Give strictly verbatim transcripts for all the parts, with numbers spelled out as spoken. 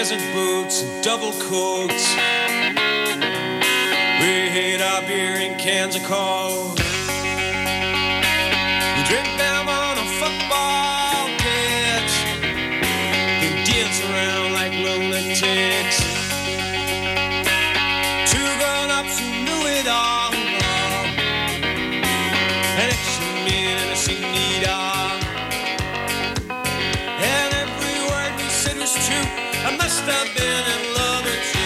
desert boots and double coats. We hid our beer in cans of Coke. We drink them on a football pitch, then dance around like lunatics. Two grown-ups who knew it all, an action man and a sing-dee-dah. And every word we said was true. I must have been in love with you.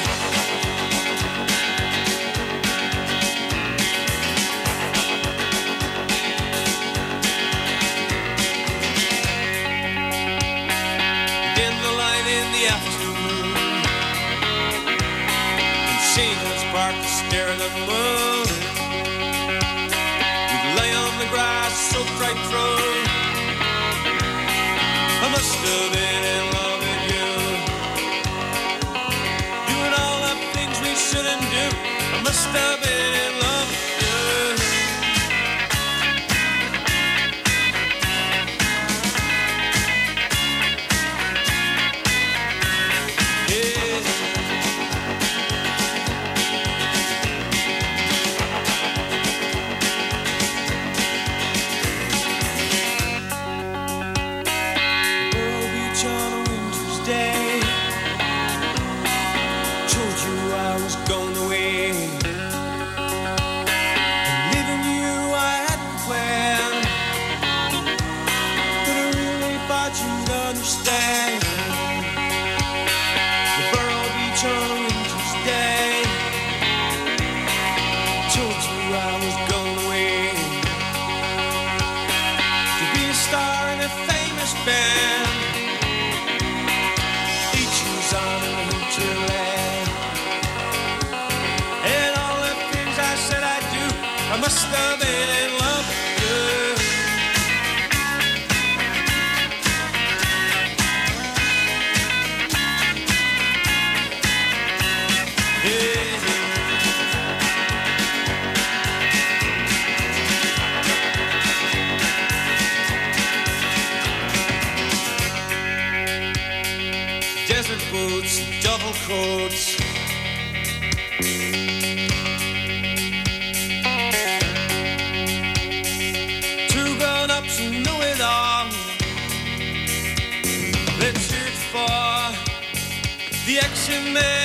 Dim the light in the afternoon, and singers parked to stare at the moon. We'd lay on the grass, soaked right through. I must have been in love with you, doing all the things we shouldn't do. I must have been in love with you. Yeah. Pearl Beach on a winter's day, told you I was going away, and leaving you I hadn't planned, but I really thought you'd understand. The Pearl Beach on a winter's day, told you I was going away, to be a star in a famous band. Each was on a hinterland, and all the things I said I'd do, I must have been in love with you. Yeah. Desert boots, double coats. Two grown-ups who know it all. Let's hear it for the action man